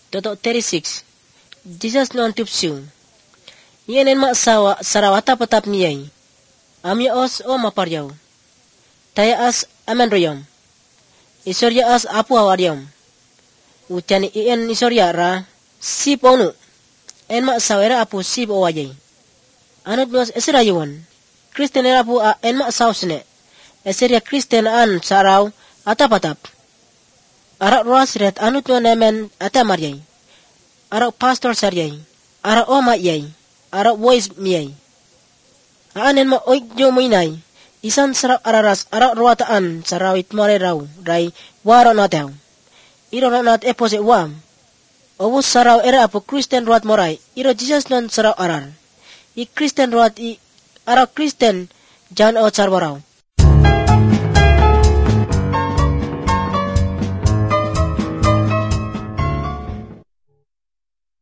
Totok 36. Jesus non tipsu. Yenen mak sarawata patap miyai. Amya os o maparyau. Taya as amen royom. Isorya as apu awaryom. Utani ien isorya ra sip onu. En mak sawera apu sip o wajay. Anut nos esirayuan. Kristen era apu en mak sausne. Eseria Kristen an saraw atapatap. Arak ruas ret anut no nemen atamaryay. Arak pastor saryay. Arak o makyay. Arak voice miyay. Aanen ma oik jo moinay. Isan sarap araras arak ruataan sarawit mare raw. Ray waro natew. Iro nat epose wam. Obus saraw era apu Kristen ruat moray. Iro Jesus non saraw arar. I Kristen ruat i arak Kristen jan o sarwaraw.